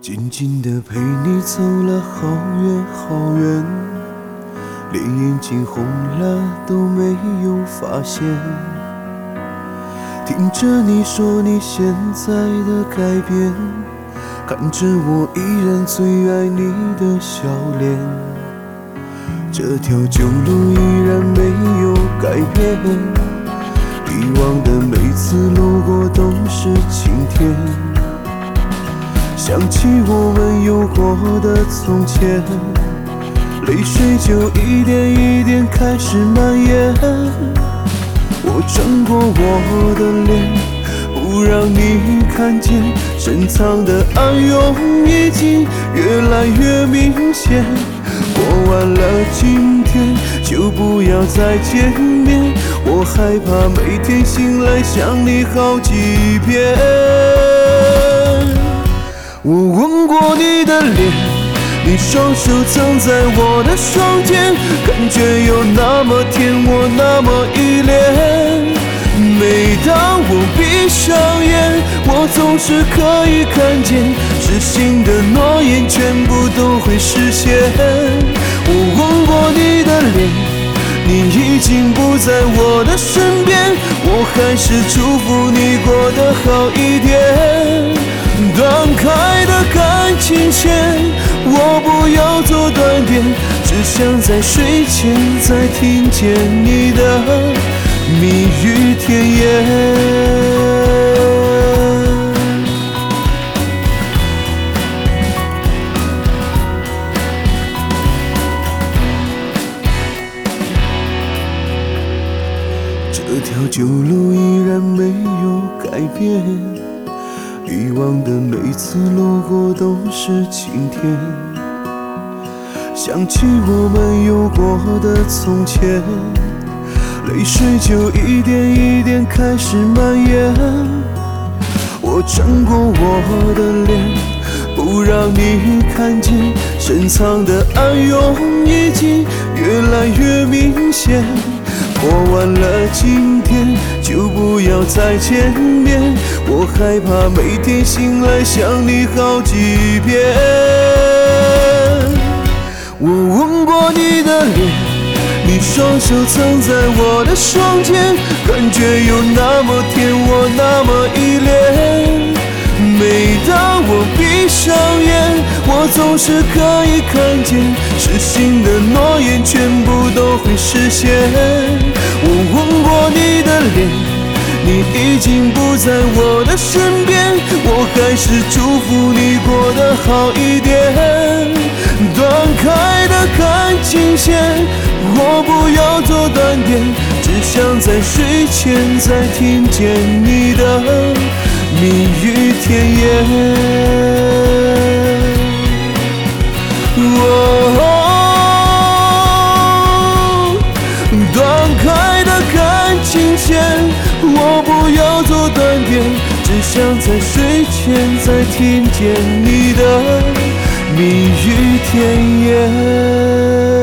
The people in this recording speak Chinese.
静静地陪你走了好远好远，连眼睛红了都没有发现。听着你说你现在的改变，看着我依然最爱你的笑脸，这条旧路依然没有改变，以往的每次路过都是晴天。想起我们有过的从前，泪水就一点一点开始蔓延。我转过我的脸，不让你看见，深藏的暗涌已经越来越明显。过完了今天，就不要再见面，我害怕每天醒来想你好几遍。我吻过你的脸，你双手曾在我的双肩，感觉有那么甜，我那么依恋。每当我闭上眼，我总是可以看见，失信的诺言全部都会实现。我吻过你的脸，你已经不在我的身边，我还是祝福你过得好一点。断开的感情线，我不要做断点，只想在睡前再听见你的蜜语甜言。这条旧路依然没有改变，以往的每次路过都是晴天。想起我们有过的从前，泪水就一点一点开始蔓延。我转过我的脸，不让你看见，深藏的暗涌已经越来越明显。过完了今天，就不要再见面，我害怕每天醒来想你好几遍。我吻过你的脸，你双手曾在我的双肩，感觉有那么甜，我那么依恋。每当我闭上眼，我总是可以看见，失信的诺言全部都会实现。我吻过你的脸，你已经不在我的身边，我还是祝福你过得好一点。断开的感情线，我不要做断点，只想在睡前再听见你的蜜语甜言。断开的感情线，我不要做断点，只想在睡前再听见你的蜜语甜言。